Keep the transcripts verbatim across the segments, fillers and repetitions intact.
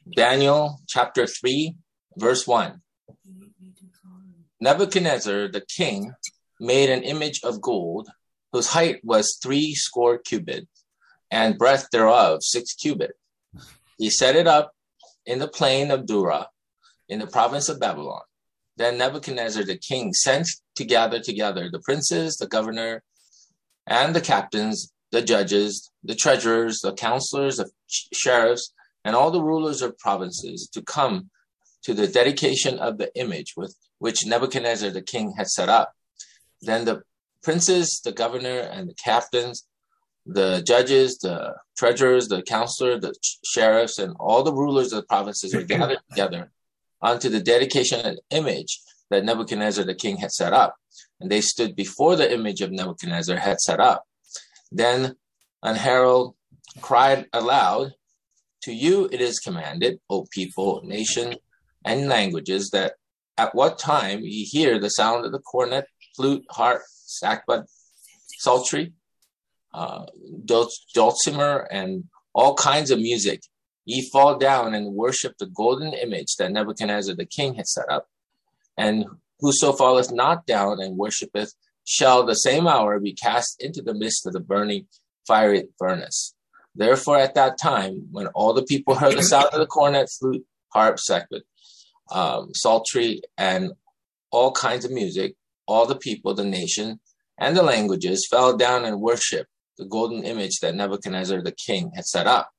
Daniel chapter three, verse one. Nebuchadnezzar the king made an image of gold, whose height was three score cubits, and breadth thereof six cubits. He set it up in the plain of Dura, in the province of Babylon. Then Nebuchadnezzar the king sent to gather together the princes, the governor, and the captains, the judges, the treasurers, the counselors, the sheriffs, and all the rulers of provinces to come to the dedication of the image with which Nebuchadnezzar the king had set up. Then the princes, the governor, and the captains, the judges, the treasurers, the counselors, the sheriffs, and all the rulers of the provinces were gathered together unto the dedication of the image that Nebuchadnezzar the king had set up. And they stood before the image of Nebuchadnezzar had set up. Then an herald cried aloud, "To you it is commanded, O people, nation, and languages, that at what time ye hear the sound of the cornet, flute, harp, sackbut, psaltery, uh, dulcimer, and all kinds of music, ye fall down and worship the golden image that Nebuchadnezzar the king had set up. And whoso falleth not down and worshipeth shall the same hour be cast into the midst of the burning fiery furnace. Therefore at that time, when all the people heard the sound of the cornet, flute, harp, sackbut, um, psaltery, and all kinds of music, all the people, the nation, and the languages fell down and worshiped the golden image that Nebuchadnezzar the king had set up."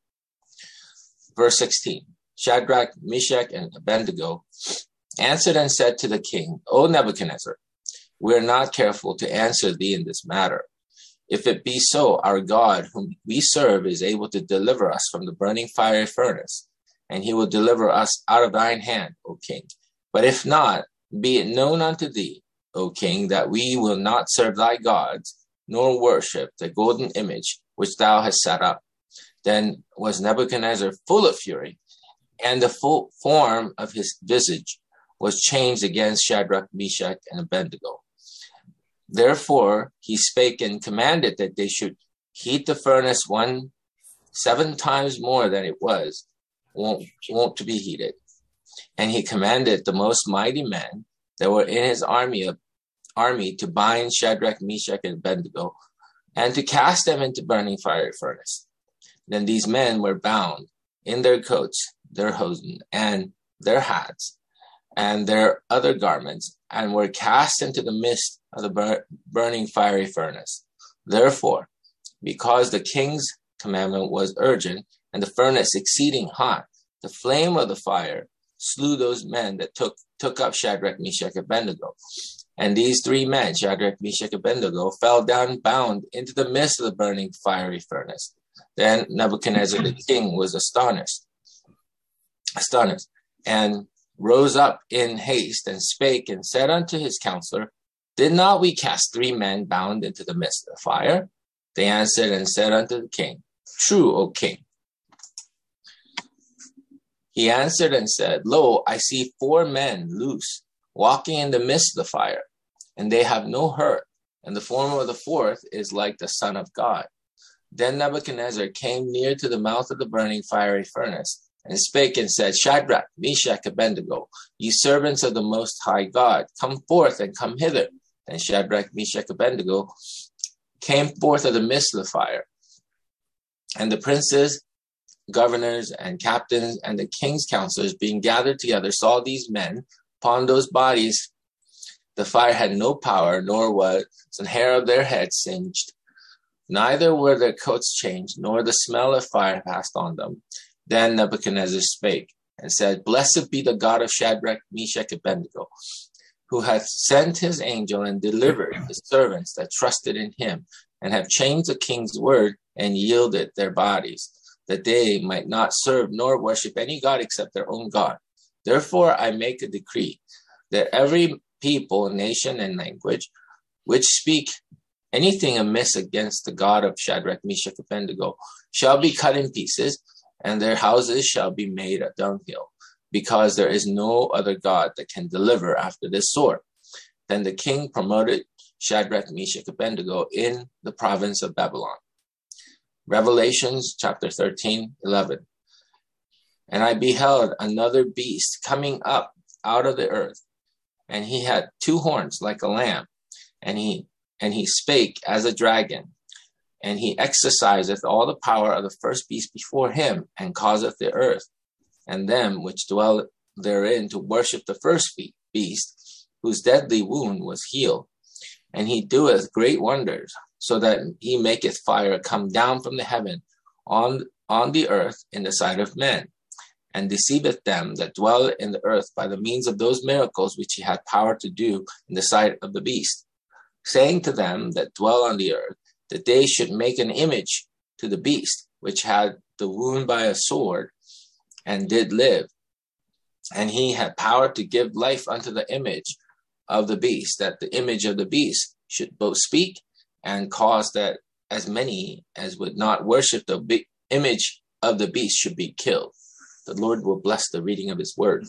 Verse sixteen, Shadrach, Meshach, and Abednego answered and said to the king, "O Nebuchadnezzar, we are not careful to answer thee in this matter. If it be so, our God, whom we serve, is able to deliver us from the burning fiery furnace, and he will deliver us out of thine hand, O king. But if not, be it known unto thee, O king, that we will not serve thy gods, nor worship the golden image which thou hast set up." Then was Nebuchadnezzar full of fury, and the full form of his visage was changed against Shadrach, Meshach, and Abednego. Therefore he spake and commanded that they should heat the furnace one seven times more than it was won't, won't to be heated. And he commanded the most mighty men that were in his army of army to bind Shadrach, Meshach, and Abednego, and to cast them into burning fiery furnace. Then these men were bound in their coats, their hosen, and their hats, and their other garments, and were cast into the midst of the bur- burning fiery furnace. Therefore, because the king's commandment was urgent, and the furnace exceeding hot, the flame of the fire slew those men that took, took up Shadrach, Meshach, and Abednego. And these three men, Shadrach, Meshach, and Abednego, fell down bound into the midst of the burning fiery furnace. Then Nebuchadnezzar the king was astonished, astonished, and rose up in haste, and spake and said unto his counselor, "Did not we cast three men bound into the midst of the fire?" They answered and said unto the king, "True, O king." He answered and said, "Lo, I see four men loose, walking in the midst of the fire, and they have no hurt, and the form of the fourth is like the Son of God." Then Nebuchadnezzar came near to the mouth of the burning fiery furnace, and spake and said, "Shadrach, Meshach, Abednego, ye servants of the Most High God, come forth and come hither." And Shadrach, Meshach, Abednego came forth of the midst of the fire. And the princes, governors, and captains, and the king's counselors, being gathered together, saw these men. Upon those bodies the fire had no power, nor was an hair of their head singed. Neither were their coats changed, nor the smell of fire passed on them. Then Nebuchadnezzar spake and said, "Blessed be the God of Shadrach, Meshach, and Abednego, who hath sent his angel and delivered his servants that trusted in him, and have changed the king's word and yielded their bodies, that they might not serve nor worship any god except their own God. Therefore I make a decree that every people, nation, and language which speak anything amiss against the God of Shadrach, Meshach, and Abednego shall be cut in pieces, and their houses shall be made a dunghill, because there is no other God that can deliver after this sort." Then the king promoted Shadrach, Meshach, and Abednego in the province of Babylon. Revelations chapter thirteen, eleven. And I beheld another beast coming up out of the earth, and he had two horns like a lamb, and he and he spake as a dragon, and he exerciseth all the power of the first beast before him, and causeth the earth and them which dwell therein to worship the first beast, whose deadly wound was healed. And he doeth great wonders, so that he maketh fire come down from the heaven on, on the earth in the sight of men, and deceiveth them that dwell in the earth by the means of those miracles which he had power to do in the sight of the beast, saying to them that dwell on the earth, that they should make an image to the beast, which had the wound by a sword, and did live. And he had power to give life unto the image of the beast, that the image of the beast should both speak, and cause that as many as would not worship the be- image of the beast should be killed. The Lord will bless the reading of his word.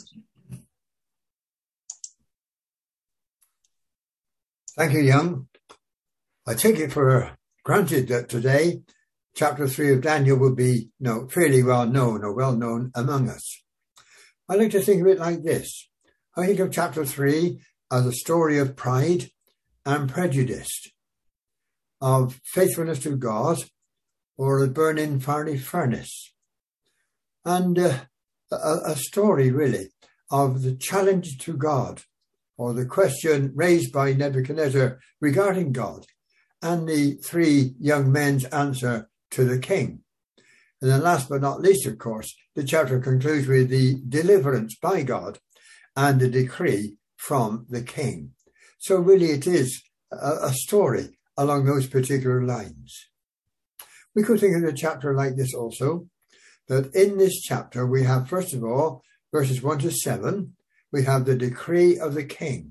Thank you, Young. I take it for granted that today, chapter three of Daniel will be you know, fairly well known or well known among us. I like to think of it like this. I think of chapter three as a story of pride and prejudice, of faithfulness to God, or a burning fiery furnace. And uh, a, a story, really, of the challenge to God, or the question raised by Nebuchadnezzar regarding God, and the three young men's answer to the king. And then last but not least, of course, the chapter concludes with the deliverance by God and the decree from the king. So really it is a, a story along those particular lines. We could think of the chapter like this also, that in this chapter we have, first of all, verses one to seven, we have the decree of the king.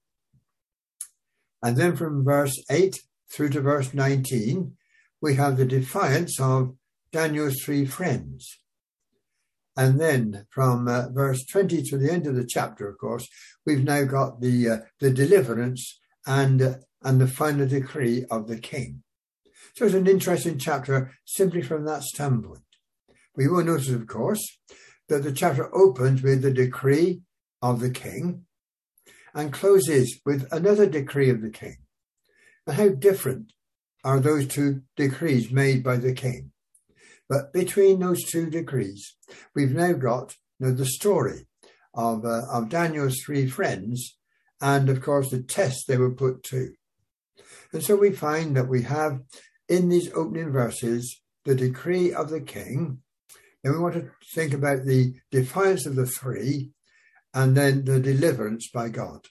And then from verse eight through to verse nineteen, we have the defiance of Daniel's three friends. And then from uh, verse twenty to the end of the chapter, of course, we've now got the uh, the deliverance and, uh, and the final decree of the king. So it's an interesting chapter simply from that standpoint. We will notice, of course, that the chapter opens with the decree of the king and closes with another decree of the king. And how different are those two decrees made by the king? But between those two decrees, we've now got you know, the story of, uh, of Daniel's three friends and, of course, the test they were put to. And so we find that we have in these opening verses the decree of the king. And we want to think about the defiance of the three and then the deliverance by God.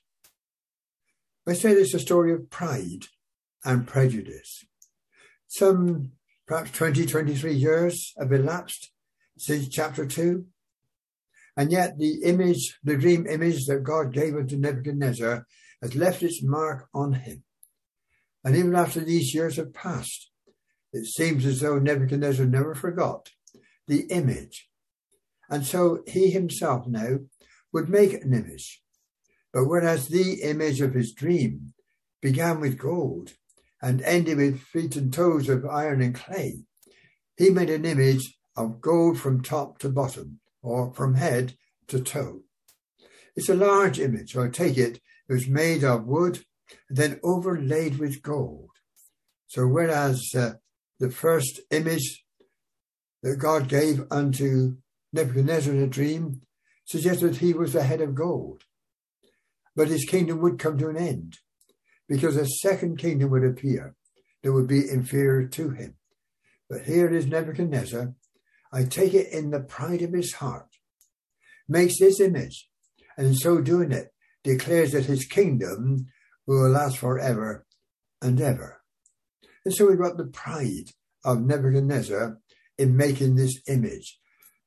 I say it's a story of pride and prejudice. Some perhaps twenty, twenty-three years have elapsed since chapter two. And yet the image, the dream image that God gave unto Nebuchadnezzar has left its mark on him. And even after these years have passed, it seems as though Nebuchadnezzar never forgot the image. And so he himself now would make an image. But whereas the image of his dream began with gold and ended with feet and toes of iron and clay, he made an image of gold from top to bottom, or from head to toe. It's a large image, so I take it, it was made of wood and then overlaid with gold. So whereas uh, the first image that God gave unto Nebuchadnezzar in a dream suggested he was the head of gold, but his kingdom would come to an end, because a second kingdom would appear that would be inferior to him. But here it is Nebuchadnezzar, I take it in the pride of his heart, makes this image, and in so doing it, declares that his kingdom will last forever and ever. And so we've got the pride of Nebuchadnezzar in making this image.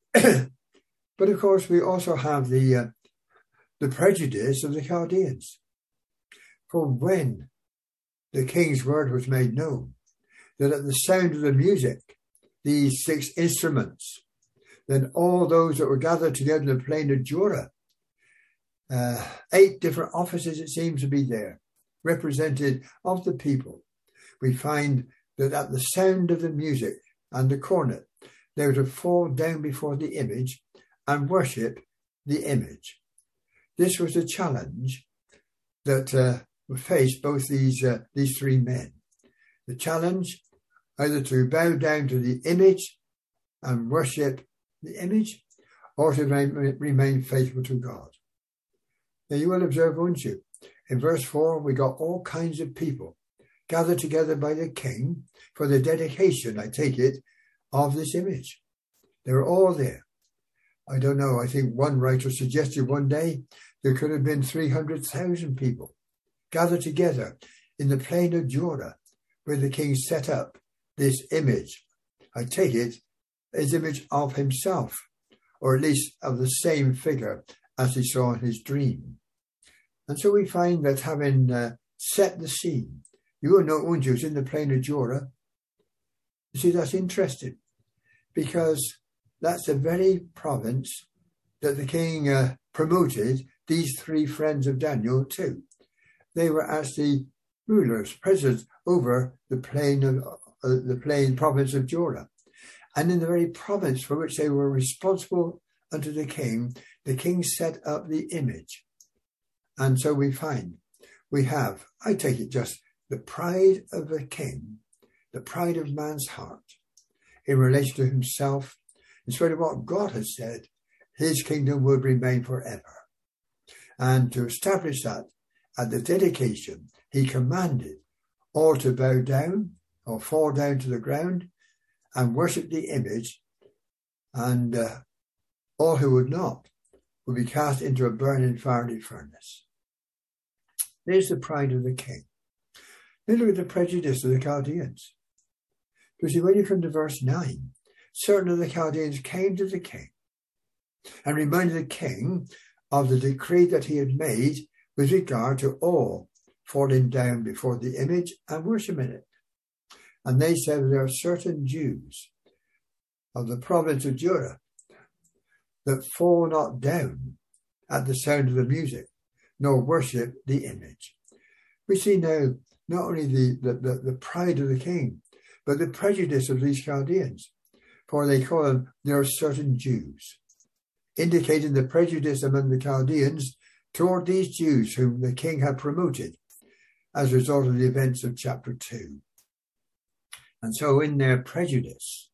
But of course, we also have the, uh, the prejudice of the Chaldeans. For when the king's word was made known, that at the sound of the music, these six instruments, then all those that were gathered together in the plain of Dura, uh, eight different offices it seems to be there, represented of the people, we find that at the sound of the music and the cornet, they were to fall down before the image and worship the image. This was a challenge that uh, faced both these uh, these three men. The challenge either to bow down to the image and worship the image, or to remain, remain faithful to God. Now you will observe, won't you? In verse four, we got all kinds of people gathered together by the king for the dedication, I take it, of this image. They were all there. I don't know, I think one writer suggested one day there could have been three hundred thousand people gathered together in the plain of Jorah, where the king set up this image. I take it as image of himself, or at least of the same figure as he saw in his dream. And so we find that having uh, set the scene, you will know, won't you, it's in the plain of Jorah. You see, that's interesting, because that's the very province that the king uh, promoted these three friends of Daniel to. They were actually rulers, presidents over the plain of uh, the plain province of Jorah. And in the very province for which they were responsible unto the king, the king set up the image. And so we find, we have, I take it just, the pride of the king, the pride of man's heart in relation to himself, in spite of what God has said, his kingdom would remain forever. And to establish that, at the dedication, he commanded all to bow down or fall down to the ground and worship the image, and uh, all who would not would be cast into a burning fiery furnace. There's the pride of the king. Then look at the prejudice of the Chaldeans. You see, when you come to verse nine, certain of the Chaldeans came to the king and reminded the king of the decree that he had made with regard to all falling down before the image and worshiping it. And they said, there are certain Jews of the province of Jorah that fall not down at the sound of the music, nor worship the image. We see now not only the, the, the, the pride of the king, but the prejudice of these Chaldeans. For they call them, there are certain Jews, indicating the prejudice among the Chaldeans toward these Jews whom the king had promoted as a result of the events of chapter two. And so in their prejudice,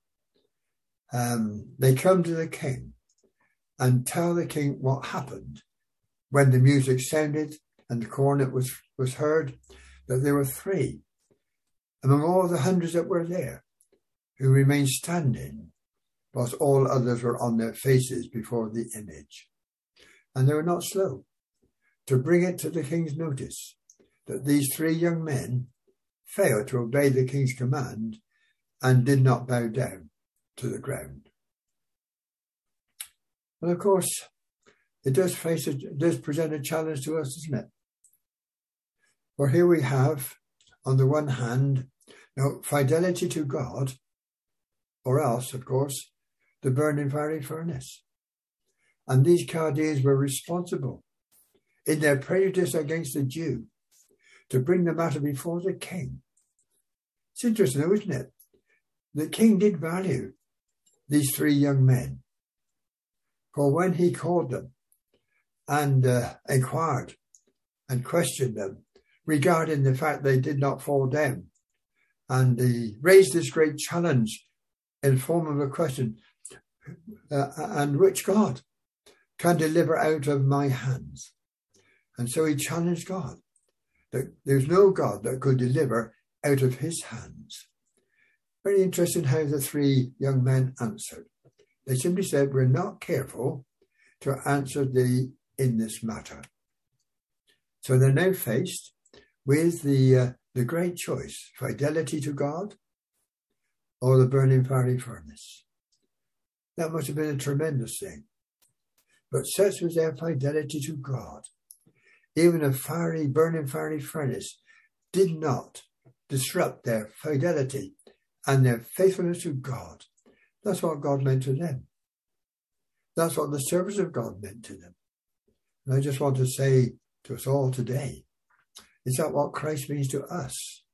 um, they come to the king and tell the king what happened when the music sounded and the cornet was, was heard, that there were three among all the hundreds that were there who remained standing, whilst all others were on their faces before the image. And they were not slow to bring it to the king's notice that these three young men failed to obey the king's command and did not bow down to the ground. And of course, it does face a, it does present a challenge to us, doesn't it? For here we have, on the one hand, you know, fidelity to God, or else, of course, the burning fiery furnace. And these Chaldeans were responsible in their prejudice against the Jew to bring the matter before the king. It's interesting, though, isn't it? The king did value these three young men. For when he called them and uh, inquired and questioned them regarding the fact they did not fall down, and he raised this great challenge in form of a question, uh, and which God can deliver out of my hands? And so he challenged God, that there's no God that could deliver out of his hands. Very interesting how the three young men answered. They simply said, we're not careful to answer thee in this matter. So they're now faced with the uh, the great choice, fidelity to God or the burning fiery furnace. That must have been a tremendous thing. But such was their fidelity to God. Even a fiery, burning fiery furnace did not disrupt their fidelity and their faithfulness to God. That's what God meant to them. That's what the service of God meant to them. And I just want to say to us all today, is that what Christ means to us?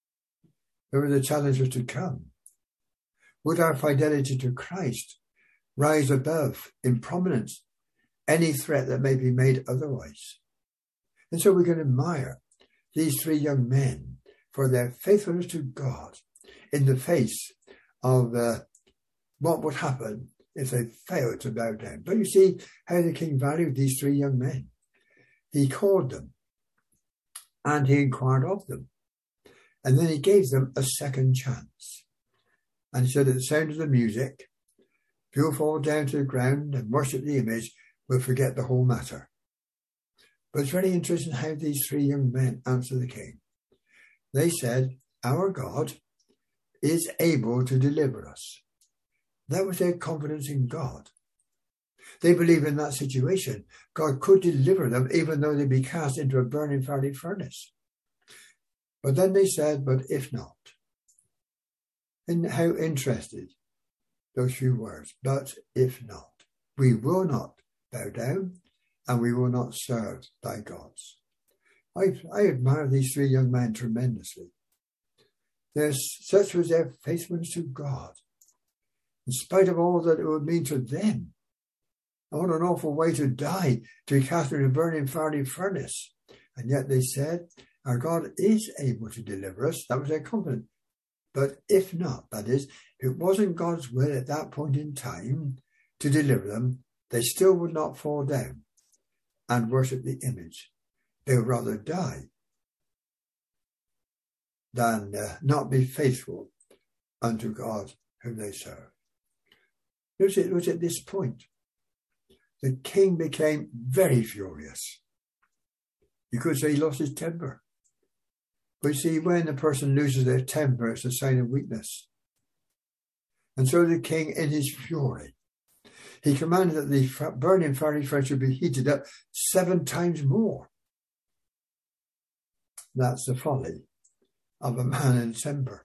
Whatever the challenges to come, would our fidelity to Christ rise above in prominence any threat that may be made otherwise. And so we can admire these three young men for their faithfulness to God in the face of uh, what would happen if they failed to bow down. But you see how the king valued these three young men. He called them and he inquired of them. And then he gave them a second chance. And he said, at the sound of the music, if you'll fall down to the ground and worship the image, we'll forget the whole matter. But it's very interesting how these three young men answered the king. They said, our God is able to deliver us. That was their confidence in God. They believe in that situation, God could deliver them even though they be cast into a burning fiery furnace. But then they said, but if not. And how interested those few words, but if not. We will not bow down and we will not serve thy gods. I, I admire these three young men tremendously. There's, such was their faithfulness to God, in spite of all that it would mean to them. And what an awful way to die, to be cast into a burning fiery furnace. And yet they said, our God is able to deliver us. That was their confidence. But if not, that is, if it wasn't God's will at that point in time to deliver them, they still would not fall down and worship the image. They would rather die than uh, not be faithful unto God whom they serve. It was, it was at this point the king became very furious. You could say he lost his temper. But you see, when a person loses their temper, it's a sign of weakness. And so the king, in his fury, he commanded that the burning fiery furnace should be heated up seven times more. That's the folly of a man in temper.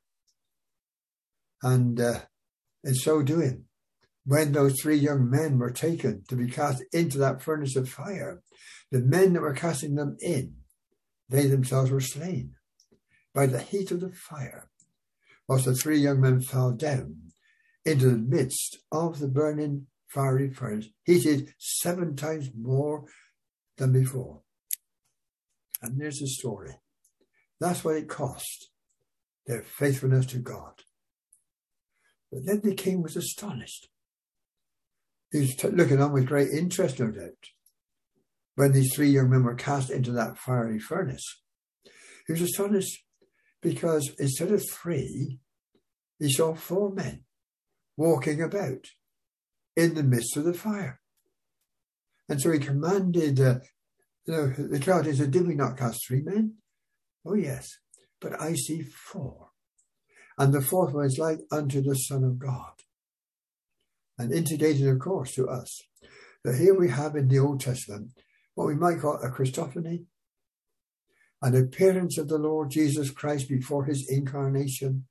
And uh, in so doing, when those three young men were taken to be cast into that furnace of fire, the men that were casting them in, they themselves were slain by the heat of the fire, whilst the three young men fell down into the midst of the burning fiery furnace, heated seven times more than before. And there's the story. That's what it cost, their faithfulness to God. But then the king was astonished. He was t- looking on with great interest, no doubt, when these three young men were cast into that fiery furnace. He was astonished because instead of three, he saw four men walking about in the midst of the fire. And so he commanded, uh, you know, the crowd, he said, did we not cast three men? Oh, yes, but I see four. And the fourth one is like unto the Son of God. And indicating, of course, to us that here we have in the Old Testament what we might call a Christophany, an appearance of the Lord Jesus Christ before his incarnation.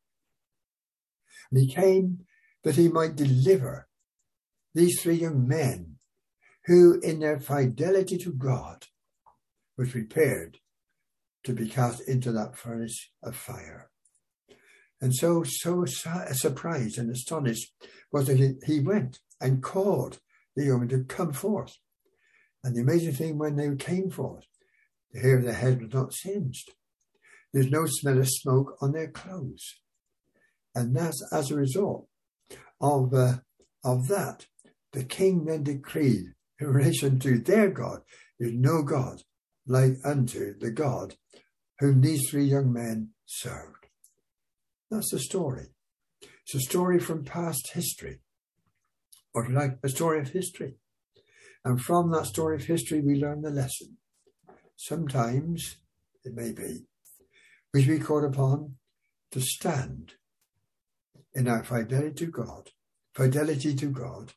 And he came that he might deliver these three young men who, in their fidelity to God, was prepared to be cast into that furnace of fire. And so, so surprised and astonished was that he, he went and called the young men to come forth. And the amazing thing, when they came forth, the hair of their head was not singed. There's no smell of smoke on their clothes. And that's as a result of, uh, of that, the king then decreed in relation to their God, there's no God like unto the God whom these three young men served. That's the story. It's a story from past history, or if you like, a story of history. And from that story of history, we learn the lesson. Sometimes, it may be, we should be called upon to stand in our fidelity to God, fidelity to God,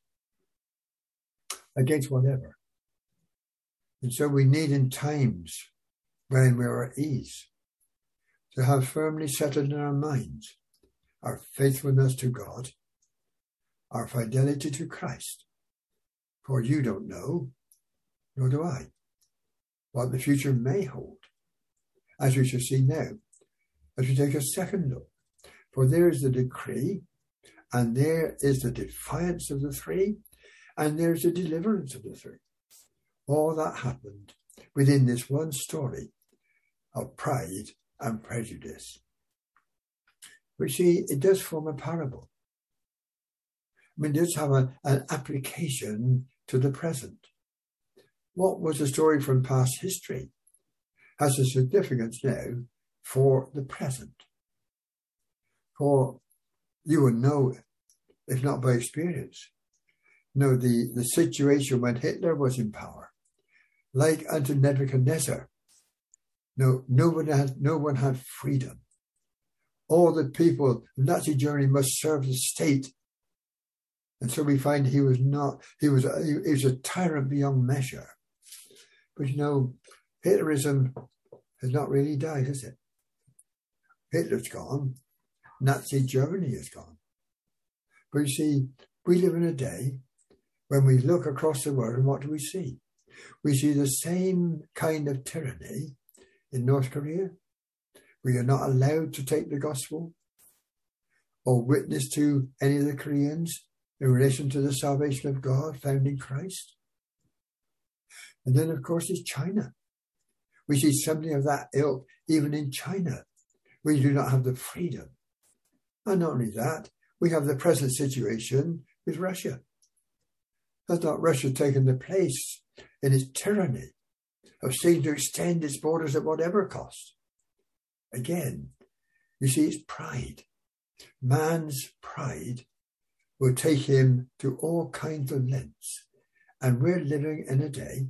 against whatever. And so we need, in times when we are at ease, to have firmly settled in our minds our faithfulness to God, our fidelity to Christ. For you don't know, nor do I, what the future may hold, as we shall see now, as we take a second look. For there is the decree, and there is the defiance of the three, And there's the deliverance of the three. All that happened within this one story of pride and prejudice. But see, it does form a parable. I mean, it does have a, an application to the present. What was the story from past history has a significance now for the present. For you will know, if not by experience, know the, the situation when Hitler was in power, like unto Nebuchadnezzar. No, no one had, no one had freedom. All the people in Nazi Germany must serve the state. And so we find he was not, he was, a, he was a tyrant beyond measure. But you know, Hitlerism has not really died, has it? Hitler's gone. Nazi Germany is gone. But you see, we live in a day when we look across the world, and what do we see? We see the same kind of tyranny in North Korea. We are not allowed to take the gospel or witness to any of the Koreans in relation to the salvation of God found in Christ. And then, of course, is China. We see something of that ilk even in China. We do not have the freedom. And not only that, we have the present situation with Russia. Has not Russia taken the place in its tyranny of seeking to extend its borders at whatever cost? Again, you see, it's pride. Man's pride will take him to all kinds of lengths. And we're living in a day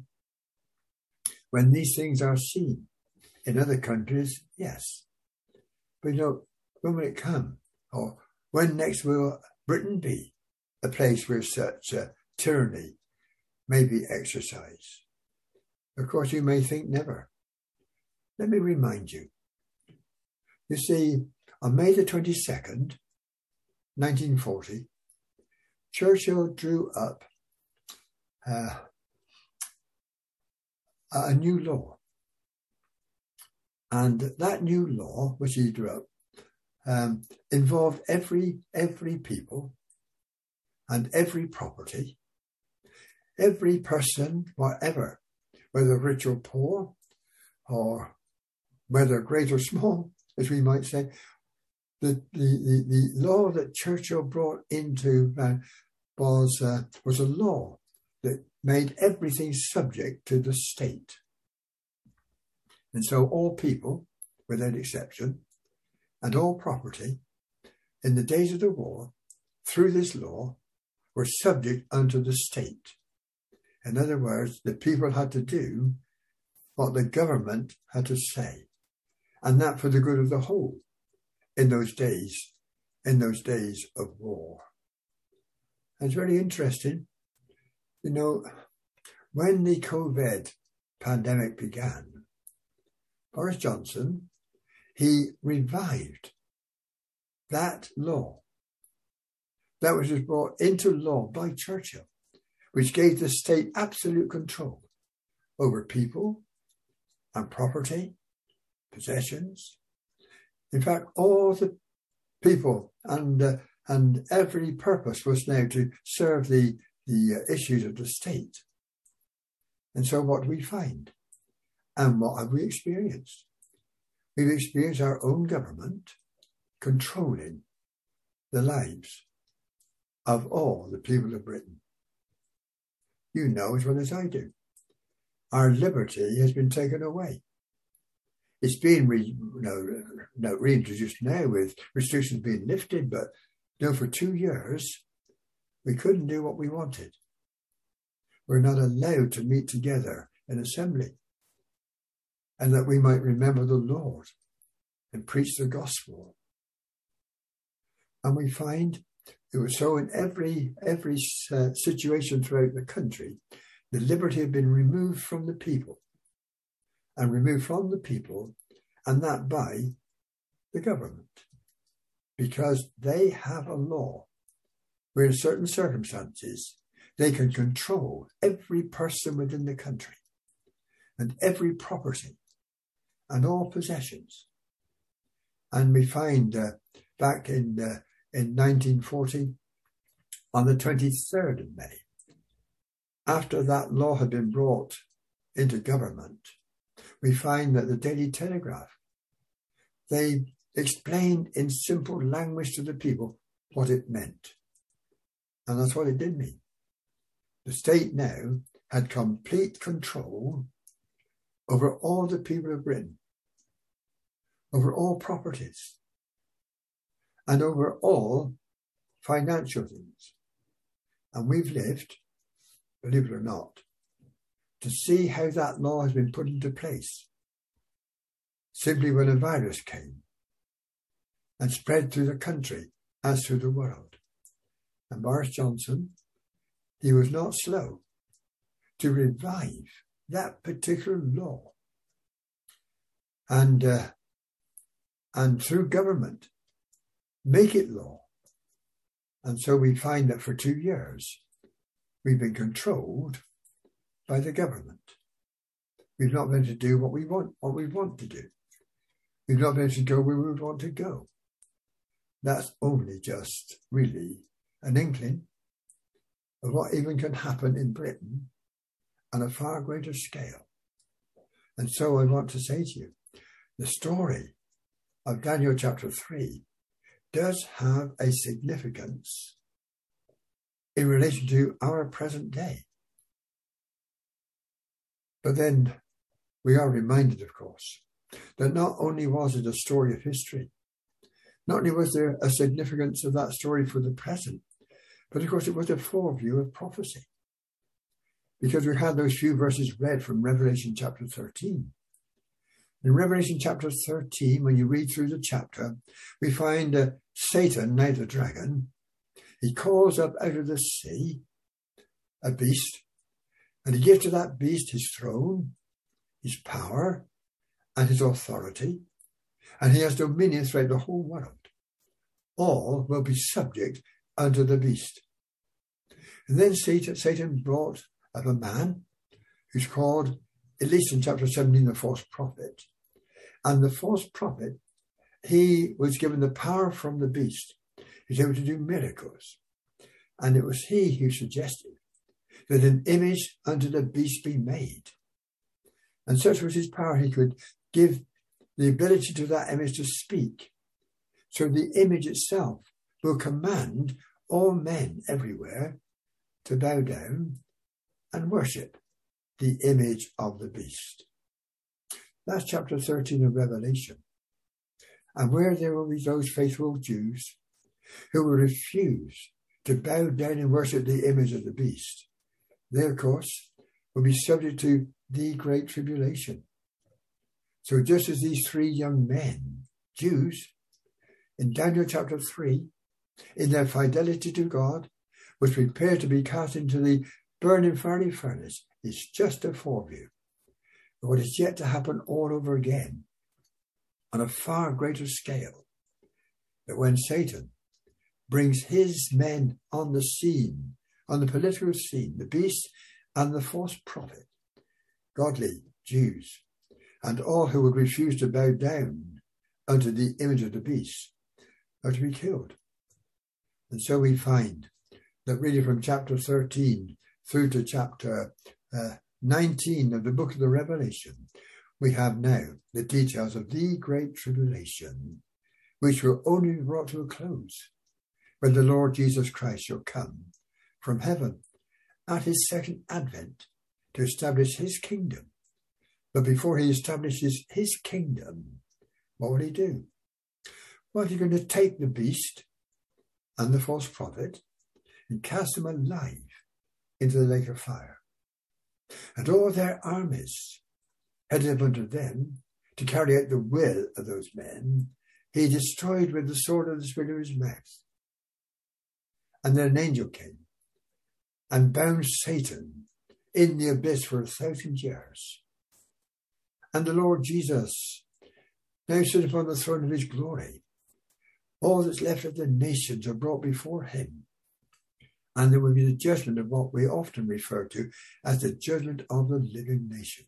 when these things are seen. In other countries, yes. But you know, when will it come? Or when next will Britain be a place where such uh, tyranny may be exercised? Of course, you may think never. Let me remind you. You see, on May the twenty-second, nineteen forty, Churchill drew up uh, a new law. And that new law, which he drew up, um, involved every, every people and every property, every person, whatever, whether rich or poor, or whether great or small, as we might say. The, the, the, the law that Churchill brought into uh, was, uh, was a law that made everything subject to the state. And so all people, without exception, and all property, in the days of the war, through this law, were subject unto the state. In other words, the people had to do what the government had to say, and that for the good of the whole in those days, in those days of war. And it's very interesting, you know, when the COVID pandemic began, Boris Johnson, he revived that law that was brought into law by Churchill, which gave the state absolute control over people and property, possessions. In fact, all the people and uh, and every purpose was now to serve the, the uh, issues of the state. And so what do we find? And what have we experienced? We've experienced our own government controlling the lives of all the people of Britain. You know as well as I do. Our liberty has been taken away. It's been re, you know, no, reintroduced now with restrictions being lifted, but you know, for two years, we couldn't do what we wanted. We're not allowed to meet together in assembly, and that we might remember the Lord and preach the gospel. And we find it was so in every every uh, situation throughout the country, the liberty had been removed from the people, and removed from the people, and that by the government, because they have a law where in certain circumstances they can control every person within the country and every property and all possessions. And we find uh, back in uh, in nineteen forty, on the twenty-third of May, after that law had been brought into government, we find that the Daily Telegraph, they explained in simple language to the people what it meant. And that's what it did mean. The state now had complete control over all the people of Britain, over all properties, and over all financial things. And we've lived, believe it or not, to see how that law has been put into place simply when a virus came and spread through the country as through the world. And Boris Johnson, he was not slow to revive that particular law. And, uh, and through government, make it law. And so we find that for two years, we've been controlled by the government. We've not been able to do what we want, what we want to do. We've not been able to go where we would want to go. That's only just really an inkling of what even can happen in Britain on a far greater scale. And so I want to say to you, the story of Daniel chapter three does have a significance in relation to our present day. But then we are reminded, of course, that not only was it a story of history, not only was there a significance of that story for the present, but of course it was a foreview of prophecy. Because we had those few verses read from Revelation chapter thirteen. In Revelation chapter thirteen, when you read through the chapter, we find uh, Satan, now the dragon, he calls up out of the sea a beast, and he gives to that beast his throne, his power, and his authority, and he has dominion throughout the whole world. All will be subject unto the beast. And then Satan, Satan brought up a man who's called, at least in chapter seventeen, the false prophet. And the false prophet, he was given the power from the beast. He was able to do miracles. And it was he who suggested that an image unto the beast be made. And such was his power, he could give the ability to that image to speak. So the image itself will command all men everywhere to bow down and worship the image of the beast. That's chapter thirteen of Revelation. And where there will be those faithful Jews who will refuse to bow down and worship the image of the beast, they, of course, will be subject to the Great Tribulation. So just as these three young men, Jews, in Daniel chapter three, in their fidelity to God, was prepared to be cast into the burning fiery furnace, is just a foreview of what is yet to happen all over again on a far greater scale. That when Satan brings his men on the scene, on the political scene, the beast and the false prophet, godly Jews, and all who would refuse to bow down unto the image of the beast are to be killed. And so we find that really from chapter thirteen through to chapter uh, nineteen of the book of the Revelation, we have now the details of the Great Tribulation, which will only be brought to a close when the Lord Jesus Christ shall come from heaven at his second advent to establish his kingdom. But before he establishes his kingdom, what will he do? Well, he's going to take the beast and the false prophet and cast them alive into the lake of fire. And all their armies headed up unto them to carry out the will of those men, he destroyed with the sword of the Spirit of his mouth. And then an angel came and bound Satan in the abyss for a thousand years. And the Lord Jesus now stood upon the throne of his glory. All that's left of the nations are brought before him. And there will be the judgment of what we often refer to as the judgment of the living nations.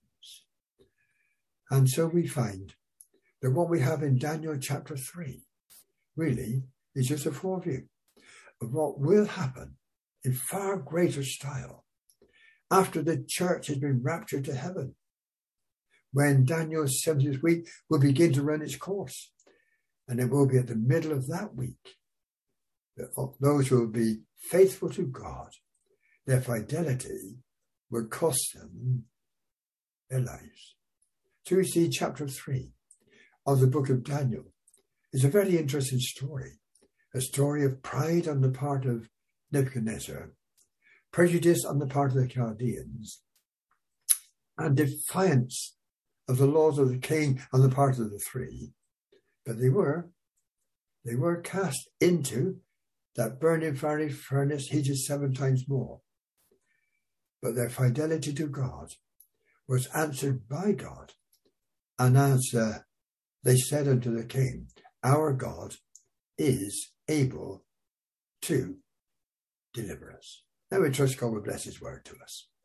And so we find that what we have in Daniel chapter three really is just a foreview of what will happen in far greater style after the church has been raptured to heaven, when Daniel's seventieth week will begin to run its course. And it will be at the middle of that week that those who will be faithful to God, their fidelity will cost them their lives. So we see chapter three of the book of Daniel is a very interesting story, a story of pride on the part of Nebuchadnezzar, prejudice on the part of the Chaldeans, and defiance of the laws of the king on the part of the three. But they were, they were cast into that burning fiery furnace heated seven times more. But their fidelity to God was answered by God. And as uh, they said unto the king, our God is able to deliver us. Now we trust God will bless his word to us.